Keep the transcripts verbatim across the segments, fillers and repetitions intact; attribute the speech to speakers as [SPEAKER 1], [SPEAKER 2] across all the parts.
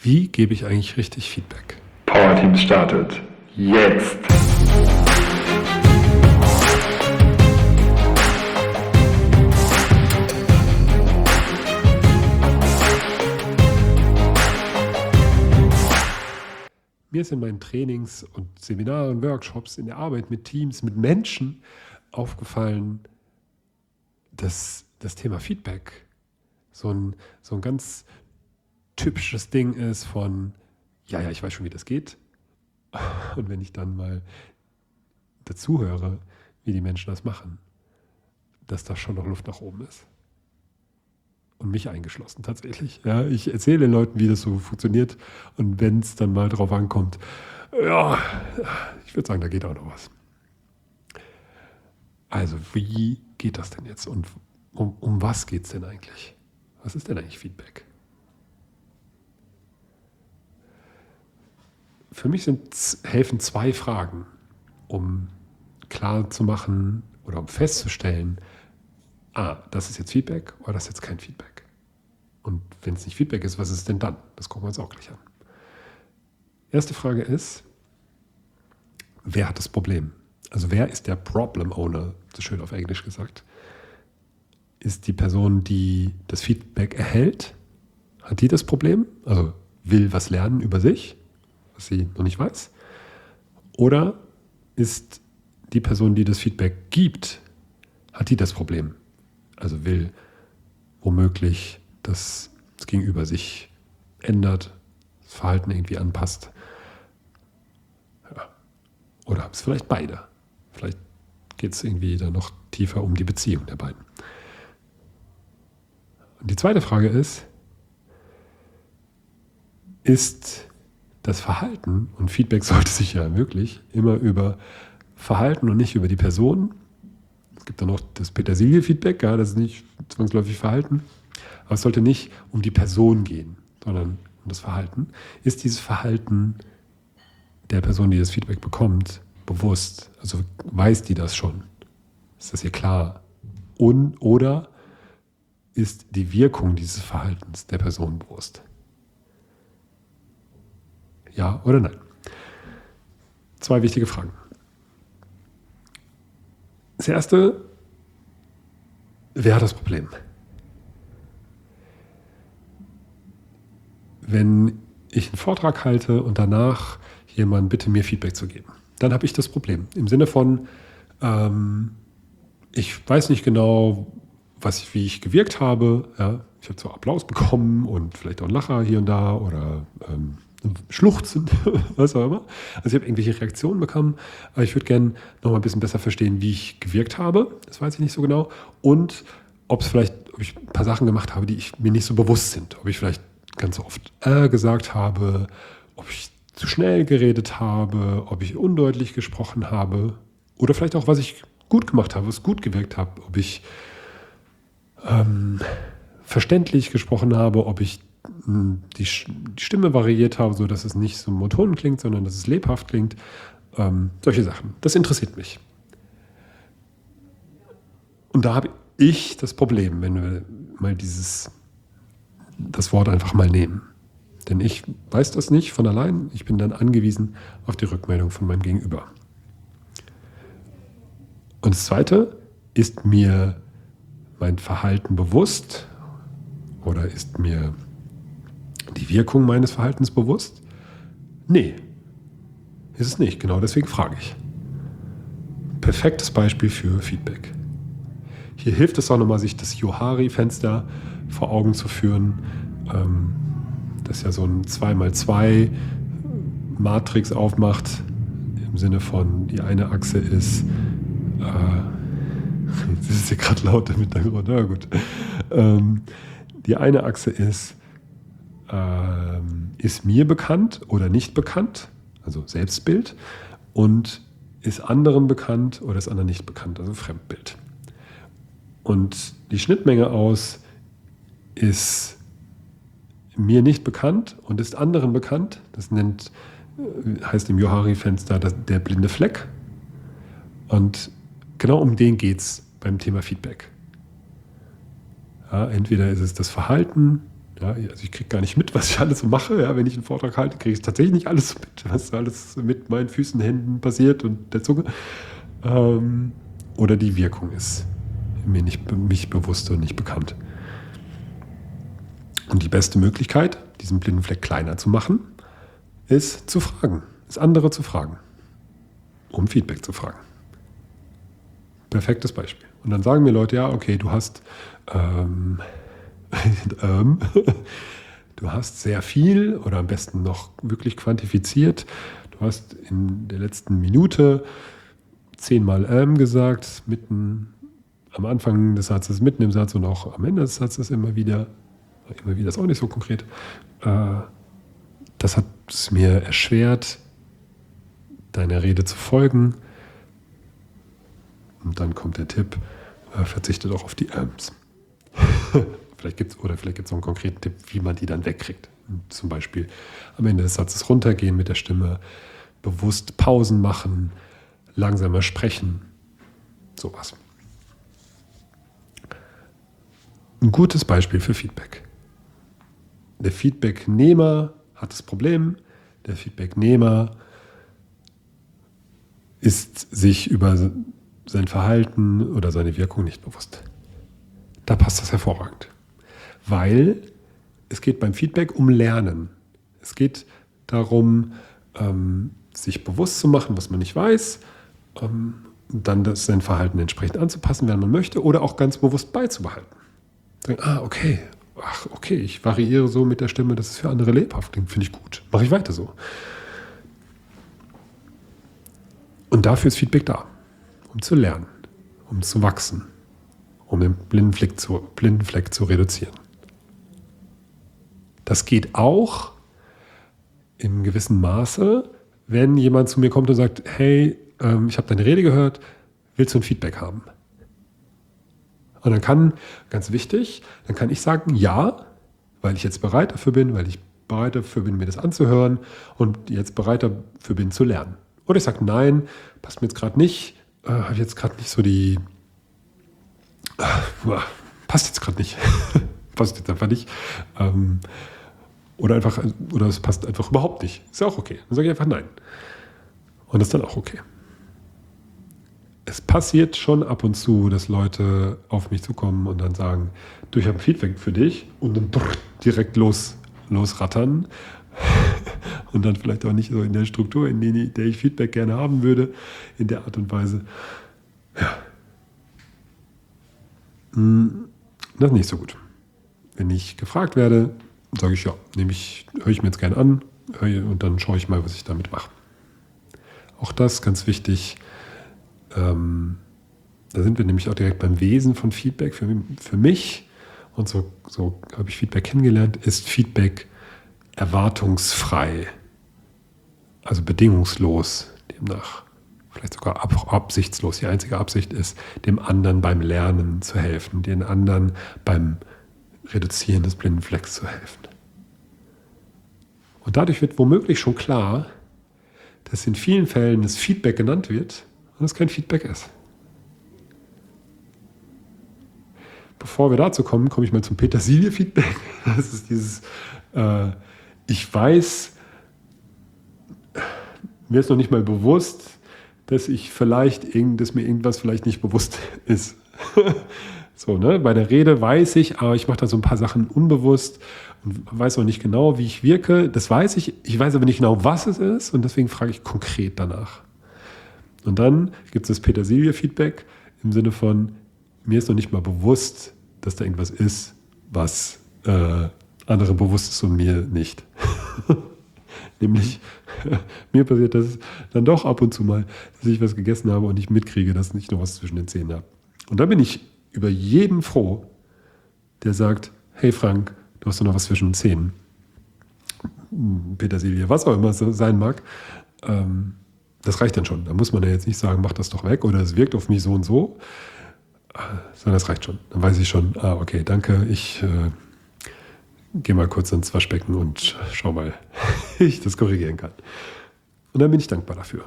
[SPEAKER 1] Wie gebe ich eigentlich richtig Feedback?
[SPEAKER 2] Power Team startet jetzt.
[SPEAKER 1] Mir ist in meinen Trainings und Seminaren, Workshops, in der Arbeit mit Teams, mit Menschen aufgefallen, dass das Thema Feedback so ein, so ein ganz typisches Ding ist von, ja, ja, ich weiß schon, wie das geht. Und wenn ich dann mal dazu höre, wie die Menschen das machen, dass da schon noch Luft nach oben ist. Und mich eingeschlossen tatsächlich. Ja, ich erzähle den Leuten, wie das so funktioniert. Und wenn es dann mal drauf ankommt, ja, ich würde sagen, da geht auch noch was. Also, wie geht das denn jetzt? Und um, um was geht es denn eigentlich? Was ist denn eigentlich Feedback? Für mich sind, helfen zwei Fragen, um klar zu machen oder um festzustellen, ah, das ist jetzt Feedback oder das ist jetzt kein Feedback. Und wenn es nicht Feedback ist, was ist denn dann? Das gucken wir uns auch gleich an. Erste Frage ist, wer hat das Problem? Also wer ist der Problem Owner, so schön auf Englisch gesagt? Ist die Person, die das Feedback erhält, hat die das Problem? Also will was lernen über sich, was sie noch nicht weiß? Oder ist die Person, die das Feedback gibt, hat die das Problem? Also will womöglich, dass das Gegenüber sich ändert, das Verhalten irgendwie anpasst. Ja. Oder haben es vielleicht beide. Vielleicht geht es irgendwie dann noch tiefer um die Beziehung der beiden. Und die zweite Frage ist, ist das Verhalten, und Feedback sollte sich ja wirklich immer über Verhalten und nicht über die Person. Es gibt dann noch das Petersilie-Feedback, ja, das ist nicht zwangsläufig Verhalten. Aber es sollte nicht um die Person gehen, sondern um das Verhalten. Ist dieses Verhalten der Person, die das Feedback bekommt, bewusst? Also weiß die das schon? Ist das ihr klar? Und, oder ist die Wirkung dieses Verhaltens der Person bewusst? Ja oder nein? Zwei wichtige Fragen. Das erste, wer hat das Problem? Wenn ich einen Vortrag halte und danach jemand bitte, mir Feedback zu geben, dann habe ich das Problem. Im Sinne von, ähm, ich weiß nicht genau, was ich, wie ich gewirkt habe. Ja? Ich habe zwar Applaus bekommen und vielleicht auch einen Lacher hier und da oder ähm, Schluchzen, was auch immer. Also ich habe irgendwelche Reaktionen bekommen, aber ich würde gerne noch mal ein bisschen besser verstehen, wie ich gewirkt habe. Das weiß ich nicht so genau. Und ob es vielleicht, ob ich ein paar Sachen gemacht habe, die ich, mir nicht so bewusst sind. Ob ich vielleicht ganz oft äh gesagt habe, ob ich zu schnell geredet habe, ob ich undeutlich gesprochen habe oder vielleicht auch, was ich gut gemacht habe, was gut gewirkt habe, ob ich ähm, verständlich gesprochen habe, ob ich mh, die, die Stimme variiert habe, sodass es nicht so monoton klingt, sondern dass es lebhaft klingt. Ähm, solche Sachen. Das interessiert mich. Und da habe ich das Problem, wenn wir mal dieses, das Wort einfach mal nehmen. Denn ich weiß das nicht von allein. Ich bin dann angewiesen auf die Rückmeldung von meinem Gegenüber. Und das Zweite, ist mir mein Verhalten bewusst oder ist mir die Wirkung meines Verhaltens bewusst? Nee, ist es nicht. Genau deswegen frage ich. Perfektes Beispiel für Feedback. Hier hilft es auch nochmal, sich das Johari-Fenster vor Augen zu führen. Ähm, das ja so ein zwei mal zwei Matrix aufmacht. Im Sinne von, die eine Achse ist, äh, jetzt ist es hier gerade laut im Hintergrund, na gut. Ähm, die eine Achse ist, ähm, ist mir bekannt oder nicht bekannt, also Selbstbild, und ist anderen bekannt oder ist anderen nicht bekannt, also Fremdbild. Und die Schnittmenge aus ist mir nicht bekannt und ist anderen bekannt. Das nennt, heißt im Johari-Fenster der blinde Fleck. Und genau um den geht es beim Thema Feedback. Ja, entweder ist es das Verhalten, Ja, also ich kriege gar nicht mit, was ich alles so mache. Ja, wenn ich einen Vortrag halte, kriege ich tatsächlich nicht alles mit, was alles mit meinen Füßen, Händen passiert und der Zunge. Ähm, oder die Wirkung ist mir nicht mich bewusst und nicht bekannt. Und die beste Möglichkeit, diesen blinden Fleck kleiner zu machen, ist zu fragen, ist andere zu fragen, um Feedback zu fragen. Perfektes Beispiel. Und dann sagen mir Leute, ja, okay, du hast ähm, ähm, du hast sehr viel oder am besten noch wirklich quantifiziert. Du hast in der letzten Minute zehnmal ähm gesagt, mitten am Anfang des Satzes, mitten im Satz und auch am Ende des Satzes immer wieder. Immer wieder ist auch nicht so konkret. Äh, das hat es mir erschwert, deiner Rede zu folgen. Und dann kommt der Tipp, äh, verzichte doch auf die Ähms. vielleicht gibt's, oder vielleicht gibt es noch einen konkreten Tipp, wie man die dann wegkriegt. Zum Beispiel am Ende des Satzes runtergehen mit der Stimme, bewusst Pausen machen, langsamer sprechen, sowas. Ein gutes Beispiel für Feedback. Der Feedbacknehmer hat das Problem, der Feedbacknehmer ist sich über sein Verhalten oder seine Wirkung nicht bewusst. Da passt das hervorragend. Weil es geht beim Feedback um Lernen. Es geht darum, ähm, sich bewusst zu machen, was man nicht weiß, ähm, und dann das, sein Verhalten entsprechend anzupassen, wenn man möchte, oder auch ganz bewusst beizubehalten. Sagen, ah, okay, ach, okay, ich variiere so mit der Stimme, das ist für andere lebhaft klingt, finde ich gut. Mache ich weiter so. Und dafür ist Feedback da. Um zu lernen, um zu wachsen, um den blinden Fleck zu, blinden Fleck zu reduzieren. Das geht auch in gewissem Maße, wenn jemand zu mir kommt und sagt, hey, ähm, ich habe deine Rede gehört, willst du ein Feedback haben? Und dann kann, ganz wichtig, dann kann ich sagen, ja, weil ich jetzt bereit dafür bin, weil ich bereit dafür bin, mir das anzuhören und jetzt bereit dafür bin, zu lernen. Oder ich sage, nein, passt mir jetzt gerade nicht, äh, habe jetzt gerade nicht so die, äh, passt jetzt gerade nicht, passt jetzt einfach nicht. Ähm, oder einfach, oder es passt einfach überhaupt nicht. Ist ja auch okay. Dann sage ich einfach nein. Und das ist dann auch okay. Es passiert schon ab und zu, dass Leute auf mich zukommen und dann sagen, du, ich habe ein Feedback für dich und dann brrr, direkt los, losrattern. Und dann vielleicht auch nicht so in der Struktur, in der ich Feedback gerne haben würde, in der Art und Weise. Ja. Das ist nicht so gut. Wenn ich gefragt werde, sage ich ja, nehme ich, höre ich mir jetzt gerne an und dann schaue ich mal, was ich damit mache. Auch das ganz wichtig. Ähm, da sind wir nämlich auch direkt beim Wesen von Feedback. Für, für mich, und so, so habe ich Feedback kennengelernt, ist Feedback erwartungsfrei, also bedingungslos, demnach vielleicht sogar ab, absichtslos. Die einzige Absicht ist, dem anderen beim Lernen zu helfen, den anderen beim Reduzieren des blinden Flecks zu helfen. Und dadurch wird womöglich schon klar, dass in vielen Fällen das Feedback genannt wird und es kein Feedback ist. Bevor wir dazu kommen, komme ich mal zum Petersilie-Feedback. Das ist dieses äh, Ich weiß, mir ist noch nicht mal bewusst, dass ich vielleicht, dass mir irgendwas vielleicht nicht bewusst ist. So, ne? Bei der Rede weiß ich, aber ich mache da so ein paar Sachen unbewusst und weiß auch nicht genau, wie ich wirke. Das weiß ich, ich weiß aber nicht genau, was es ist und deswegen frage ich konkret danach. Und dann gibt es das Petersilie-Feedback im Sinne von, mir ist noch nicht mal bewusst, dass da irgendwas ist, was äh, anderen bewusst ist und mir nicht. Nämlich, mir passiert das dann doch ab und zu mal, dass ich was gegessen habe und ich mitkriege, dass ich noch was zwischen den Zähnen habe. Und dann bin ich über jeden froh, der sagt, hey Frank, du hast doch noch was zwischen den Zähnen. Petersilie, was auch immer es sein mag. Ähm, das reicht dann schon. Da muss man ja jetzt nicht sagen, mach das doch weg oder es wirkt auf mich so und so. Sondern das reicht schon. Dann weiß ich schon, ah, okay, danke, ich äh, gehe mal kurz ins Waschbecken und schau mal, wie ich das korrigieren kann. Und dann bin ich dankbar dafür.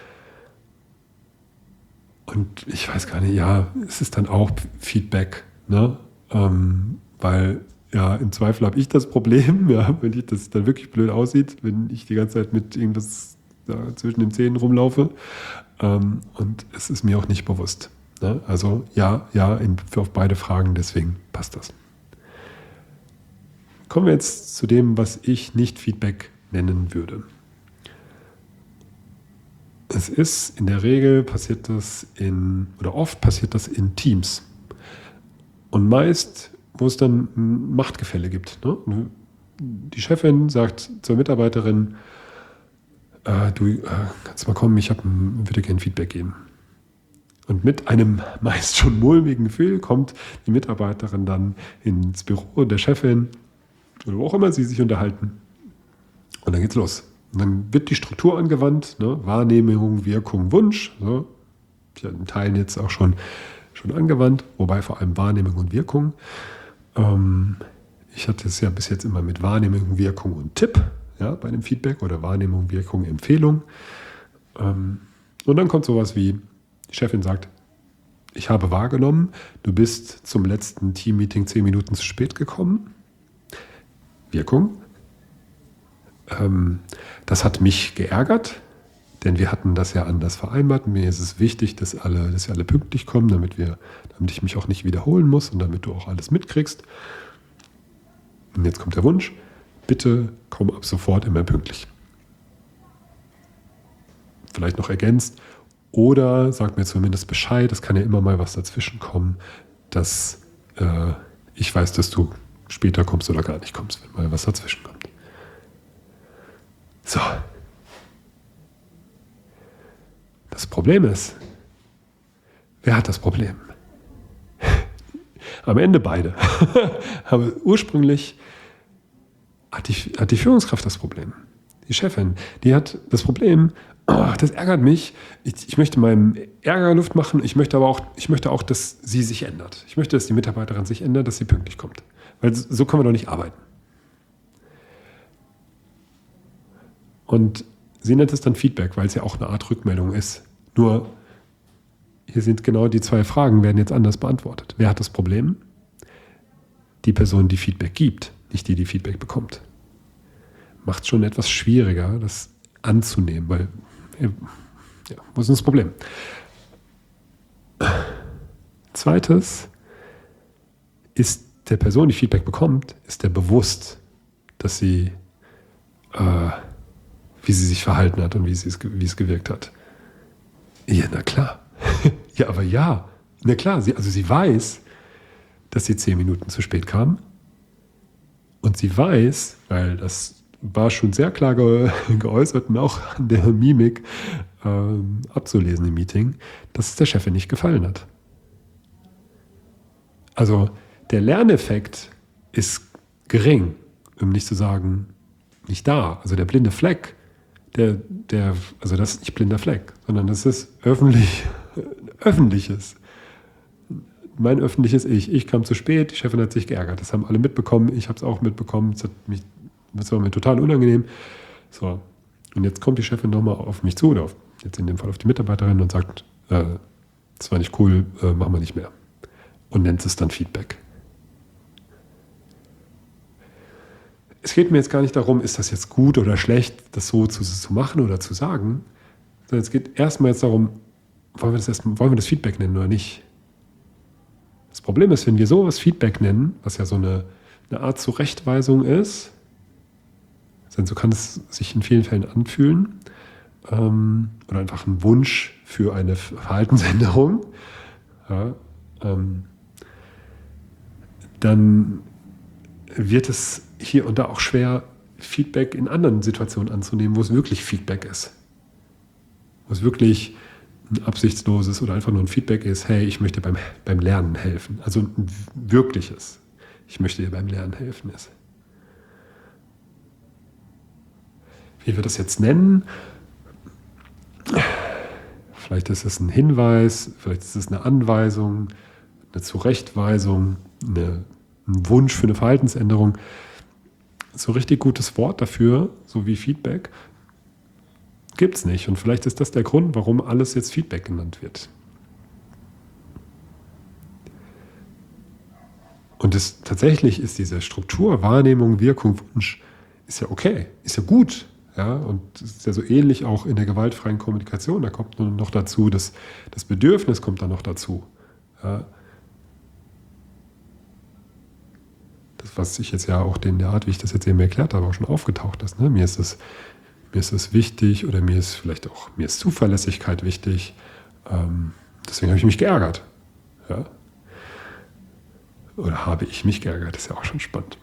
[SPEAKER 1] Und ich weiß gar nicht, ja, es ist dann auch Feedback, ne? Ähm, weil ja, im Zweifel habe ich das Problem, ja, wenn ich, das dann wirklich blöd aussieht, wenn ich die ganze Zeit mit irgendwas da zwischen den Zähnen rumlaufe. Ähm, und es ist mir auch nicht bewusst. Ne? Also ja, ja, in, für auf beide Fragen, deswegen passt das. Kommen wir jetzt zu dem, was ich nicht Feedback nennen würde. Es ist in der Regel passiert das in, oder oft passiert das in Teams. Und meist, wo es dann ein Machtgefälle gibt. Ne? Die Chefin sagt zur Mitarbeiterin, äh, du äh, kannst mal kommen, ich hab, würde gerne Feedback geben. Und mit einem meist schon mulmigen Gefühl kommt die Mitarbeiterin dann ins Büro der Chefin oder wo auch immer sie sich unterhalten. Und dann geht's los. Und dann wird die Struktur angewandt, ne? Wahrnehmung, Wirkung, Wunsch. So. Ich habe in Teilen jetzt auch schon, schon angewandt, wobei vor allem Wahrnehmung und Wirkung. Ähm, ich hatte es ja bis jetzt immer mit Wahrnehmung, Wirkung und Tipp, ja, bei einem Feedback oder Wahrnehmung, Wirkung, Empfehlung. Ähm, und dann kommt sowas wie, die Chefin sagt, ich habe wahrgenommen, du bist zum letzten Teammeeting zehn Minuten zu spät gekommen. Wirkung. Ähm, das hat mich geärgert, denn wir hatten das ja anders vereinbart. Mir ist es wichtig, dass, alle, dass wir alle pünktlich kommen, damit, wir, damit ich mich auch nicht wiederholen muss und damit du auch alles mitkriegst. Und jetzt kommt der Wunsch, bitte komm ab sofort immer pünktlich. Vielleicht noch ergänzt oder sag mir zumindest Bescheid, es kann ja immer mal was dazwischen kommen, dass äh, ich weiß, dass du später kommst oder gar nicht kommst, wenn mal was dazwischen kommt. So. Das Problem ist, wer hat das Problem? Am Ende beide. Aber ursprünglich hat die, hat die Führungskraft das Problem. Die Chefin, die hat das Problem, oh, das ärgert mich. Ich, ich möchte meinem Ärger Luft machen. Ich möchte aber auch, ich möchte auch, dass sie sich ändert. Ich möchte, dass die Mitarbeiterin sich ändert, dass sie pünktlich kommt. Weil so können wir doch nicht arbeiten. Und sie nennt es dann Feedback, weil es ja auch eine Art Rückmeldung ist. Nur, hier sind genau die zwei Fragen, werden jetzt anders beantwortet. Wer hat das Problem? Die Person, die Feedback gibt, nicht die, die Feedback bekommt. Macht es schon etwas schwieriger, das anzunehmen, weil, ja, wo ist denn das Problem? Zweites, ist der Person, die Feedback bekommt, ist der bewusst, dass sie, äh, wie sie sich verhalten hat und wie, sie es, wie es gewirkt hat. Ja, na klar. Ja, aber ja. Na klar, sie, also sie weiß, dass sie zehn Minuten zu spät kam. Und sie weiß, weil das war schon sehr klar ge- geäußert und auch an der Mimik ähm, abzulesen im Meeting, dass es der Chefin nicht gefallen hat. Also der Lerneffekt ist gering, um nicht zu sagen, nicht da. Also der blinde Fleck, der, der, also das ist nicht blinder Fleck, sondern das ist öffentlich, öffentliches. Mein öffentliches Ich. Ich kam zu spät, die Chefin hat sich geärgert. Das haben alle mitbekommen, ich habe es auch mitbekommen. Es hat mich, das war mir total unangenehm. So, und jetzt kommt die Chefin nochmal auf mich zu, oder auf, jetzt in dem Fall auf die Mitarbeiterin und sagt, äh, das war nicht cool, äh, machen wir nicht mehr. Und nennt es dann Feedback. Es geht mir jetzt gar nicht darum, ist das jetzt gut oder schlecht, das so zu, zu machen oder zu sagen, sondern es geht erstmal jetzt darum, wollen wir das, erst, wollen wir das Feedback nennen oder nicht? Das Problem ist, wenn wir sowas Feedback nennen, was ja so eine, eine Art Zurechtweisung ist, denn so kann es sich in vielen Fällen anfühlen, ähm, oder einfach ein Wunsch für eine Verhaltensänderung, ja, ähm, dann wird es hier und da auch schwer, Feedback in anderen Situationen anzunehmen, wo es wirklich Feedback ist. Wo es wirklich ein absichtsloses oder einfach nur ein Feedback ist, hey, ich möchte beim, beim Lernen helfen. Also ein wirkliches, ich möchte dir beim Lernen helfen ist. Wie wir das jetzt nennen, vielleicht ist es ein Hinweis, vielleicht ist es eine Anweisung, eine Zurechtweisung, eine, ein Wunsch für eine Verhaltensänderung. So richtig gutes Wort dafür, so wie Feedback, gibt es nicht. Und vielleicht ist das der Grund, warum alles jetzt Feedback genannt wird. Und Und das, tatsächlich ist diese Struktur, Wahrnehmung, Wirkung, Wunsch, ist ja okay, ist ja gut. Ja? Und es ist ja so ähnlich auch in der gewaltfreien Kommunikation. Da kommt nur noch dazu, dass das Bedürfnis kommt dann noch dazu. Ja? Das, was ich jetzt ja auch in der Art, wie ich das jetzt eben erklärt habe, auch schon aufgetaucht ist. Ne? Mir ist das, mir ist das wichtig oder mir ist vielleicht auch, mir ist Zuverlässigkeit wichtig. Ähm, deswegen habe ich mich geärgert. Ja? Oder habe ich mich geärgert, ist ja auch schon spannend.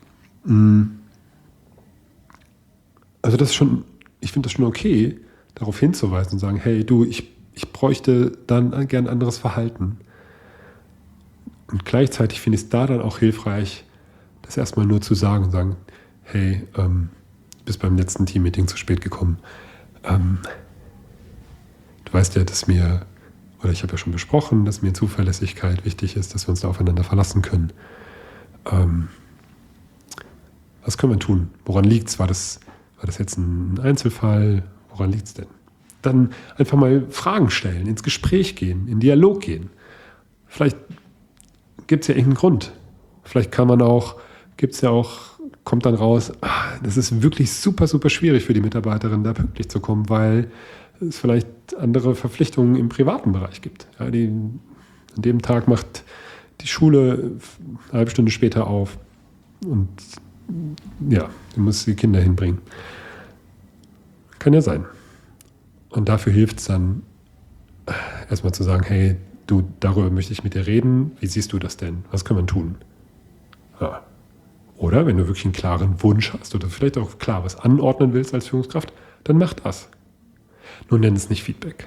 [SPEAKER 1] Also das ist schon, ich finde das schon okay, darauf hinzuweisen und sagen, hey du, ich, ich bräuchte dann gern anderes Verhalten. Und gleichzeitig finde ich es da dann auch hilfreich, das erstmal nur zu sagen und sagen, hey, ähm, du bist beim letzten Teammeeting zu spät gekommen. Ähm, du weißt ja, dass mir, oder ich habe ja schon besprochen, dass mir Zuverlässigkeit wichtig ist, dass wir uns da aufeinander verlassen können. Ähm, was können wir tun? Woran liegt es? War das, war das jetzt ein Einzelfall? Woran liegt es denn? Dann einfach mal Fragen stellen, ins Gespräch gehen, in Dialog gehen. Vielleicht gibt es ja irgendeinen Grund. Vielleicht kann man auch, gibt es ja auch, kommt dann raus, ah, das ist wirklich super, super schwierig für die Mitarbeiterin, da pünktlich zu kommen, weil es vielleicht andere Verpflichtungen im privaten Bereich gibt. Ja, die, an dem Tag macht die Schule eine halbe Stunde später auf und ja, du musst die Kinder hinbringen. Kann ja sein. Und dafür hilft es dann, erstmal zu sagen, hey, du, darüber möchte ich mit dir reden. Wie siehst du das denn? Was kann man tun? Ja. Oder wenn du wirklich einen klaren Wunsch hast oder vielleicht auch klar was anordnen willst als Führungskraft, dann mach das. Nur nenn es nicht Feedback.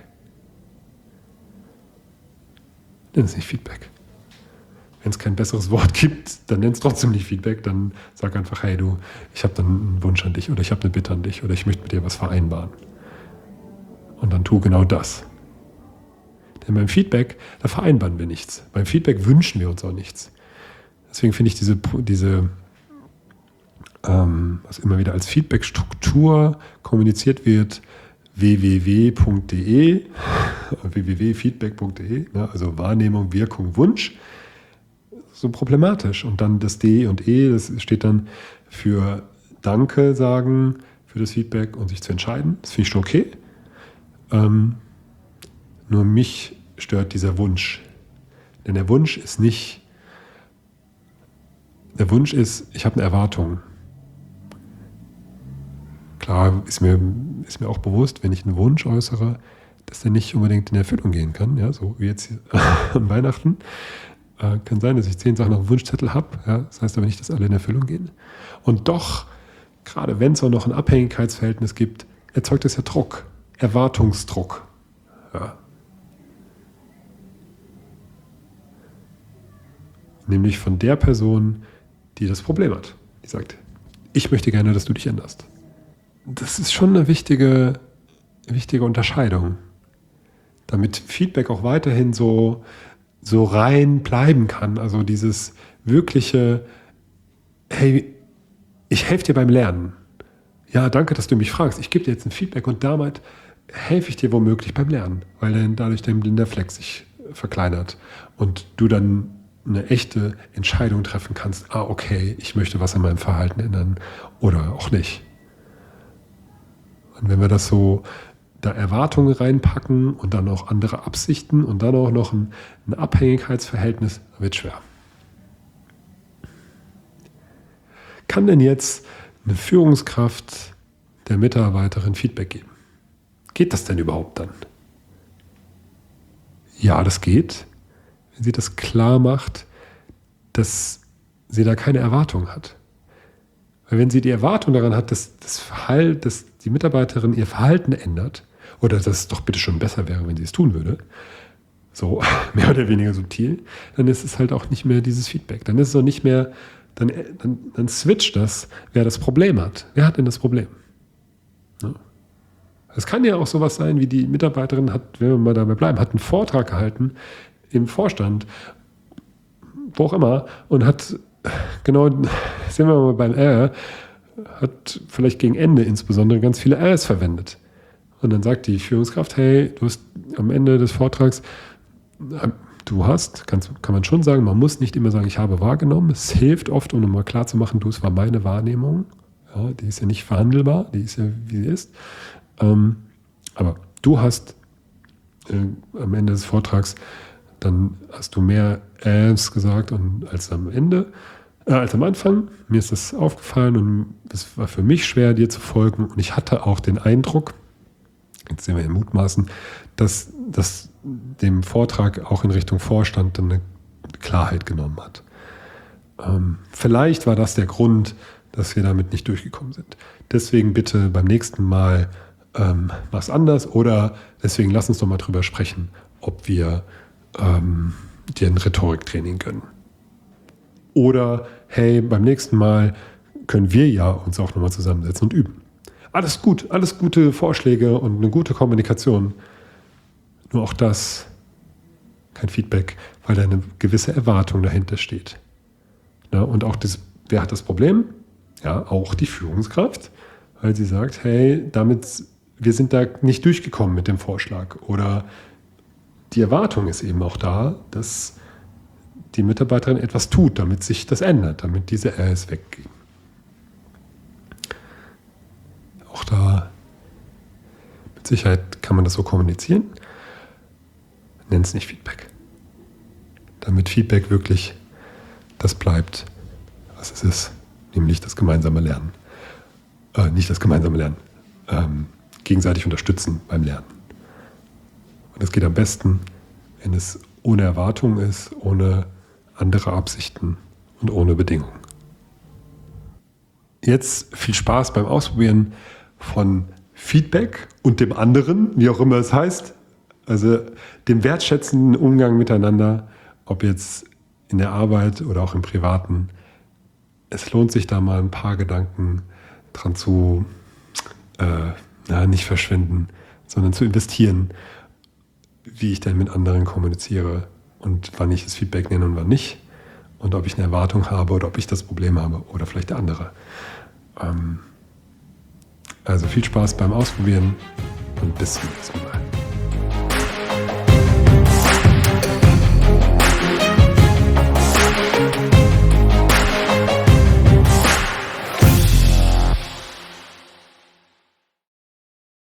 [SPEAKER 1] Nenn es nicht Feedback. Wenn es kein besseres Wort gibt, dann nenn es trotzdem nicht Feedback. Dann sag einfach, hey du, ich habe dann einen Wunsch an dich oder ich habe eine Bitte an dich oder ich möchte mit dir was vereinbaren. Und dann tu genau das. Denn beim Feedback, da vereinbaren wir nichts. Beim Feedback wünschen wir uns auch nichts. Deswegen finde ich diese, diese ähm, was immer wieder als Feedback-Struktur kommuniziert wird, w w w punkt d e, w w w punkt feedback punkt d e, ne, also Wahrnehmung, Wirkung, Wunsch, so problematisch. Und dann das D und E, das steht dann für Danke sagen, für das Feedback und sich zu entscheiden. Das finde ich schon okay. Ähm, nur mich stört dieser Wunsch. Denn der Wunsch ist nicht, der Wunsch ist, ich habe eine Erwartung. Klar ist mir, ist mir auch bewusst, wenn ich einen Wunsch äußere, dass der nicht unbedingt in Erfüllung gehen kann, ja, so wie jetzt an Weihnachten. Äh, kann sein, dass ich zehn Sachen auf dem Wunschzettel habe, ja, das heißt aber nicht, dass alle in Erfüllung gehen. Und doch, gerade wenn es auch noch ein Abhängigkeitsverhältnis gibt, erzeugt es ja Druck, Erwartungsdruck. Ja. Nämlich von der Person, die das Problem hat. Die sagt, ich möchte gerne, dass du dich änderst. Das ist schon eine wichtige, wichtige Unterscheidung. Damit Feedback auch weiterhin so, so rein bleiben kann. Also dieses wirkliche, hey, ich helfe dir beim Lernen. Ja, danke, dass du mich fragst. Ich gebe dir jetzt ein Feedback und damit helfe ich dir womöglich beim Lernen, weil dann dadurch dein blinder Fleck sich verkleinert und du dann eine echte Entscheidung treffen kannst, ah, okay, ich möchte was an meinem Verhalten ändern oder auch nicht. Und wenn wir das so, da Erwartungen reinpacken und dann auch andere Absichten und dann auch noch ein, ein Abhängigkeitsverhältnis, wird schwer. Kann denn jetzt eine Führungskraft der Mitarbeiterin Feedback geben? Geht das denn überhaupt dann? Ja, das geht, wenn sie das klar macht, dass sie da keine Erwartung hat. Weil wenn sie die Erwartung daran hat, dass, das Verhalten, dass die Mitarbeiterin ihr Verhalten ändert, oder dass es doch bitte schon besser wäre, wenn sie es tun würde, so mehr oder weniger subtil, dann ist es halt auch nicht mehr dieses Feedback. Dann ist es auch nicht mehr, dann, dann, dann switcht das, wer das Problem hat. Wer hat denn das Problem? Ja. Es kann ja auch sowas sein, wie die Mitarbeiterin hat, wenn wir mal dabei bleiben, hat einen Vortrag gehalten im Vorstand, wo auch immer, und hat genau, sehen wir mal beim R, hat vielleicht gegen Ende insbesondere ganz viele Rs verwendet. Und dann sagt die Führungskraft, hey, du hast am Ende des Vortrags, du hast, kann, kann man schon sagen, man muss nicht immer sagen, ich habe wahrgenommen. Es hilft oft, um nochmal klar zu machen, du, es war meine Wahrnehmung. Ja, die ist ja nicht verhandelbar, die ist ja, wie sie ist. Ähm, aber du hast äh, am Ende des Vortrags, dann hast du mehr Äs gesagt und als am Ende, äh, als am Anfang. Mir ist das aufgefallen und es war für mich schwer, dir zu folgen. Und ich hatte auch den Eindruck, jetzt sehen wir im Mutmaßen, dass das dem Vortrag auch in Richtung Vorstand dann eine Klarheit genommen hat. Ähm, vielleicht war das der Grund, dass wir damit nicht durchgekommen sind. Deswegen bitte beim nächsten Mal ähm, was anders oder deswegen lass uns doch mal drüber sprechen, ob wir ähm, dir ein Rhetoriktraining gönnen. Oder hey, beim nächsten Mal können wir ja uns auch nochmal zusammensetzen und üben. Alles gut, alles gute Vorschläge und eine gute Kommunikation. Nur auch das kein Feedback, weil da eine gewisse Erwartung dahinter steht. Ja, und auch das, wer hat das Problem? Ja, auch die Führungskraft, weil sie sagt, hey, damit, wir sind da nicht durchgekommen mit dem Vorschlag. Oder die Erwartung ist eben auch da, dass die Mitarbeiterin etwas tut, damit sich das ändert, damit diese Rs weggehen. Auch da mit Sicherheit kann man das so kommunizieren. Nenn es nicht Feedback. Damit Feedback wirklich das bleibt, was es ist. Nämlich das gemeinsame Lernen. Äh, nicht das gemeinsame Lernen. Ähm, gegenseitig unterstützen beim Lernen. Und das geht am besten, wenn es ohne Erwartung ist, ohne andere Absichten und ohne Bedingungen. Jetzt viel Spaß beim Ausprobieren von Feedback und dem anderen, wie auch immer es heißt. Also dem wertschätzenden Umgang miteinander, ob jetzt in der Arbeit oder auch im Privaten. Es lohnt sich da mal ein paar Gedanken dran zu, äh, na, nicht verschwenden, sondern zu investieren, wie ich denn mit anderen kommuniziere und wann ich das Feedback nenne und wann nicht. Und ob ich eine Erwartung habe oder ob ich das Problem habe oder vielleicht der andere. Ähm, also viel Spaß beim Ausprobieren und bis zum nächsten Mal.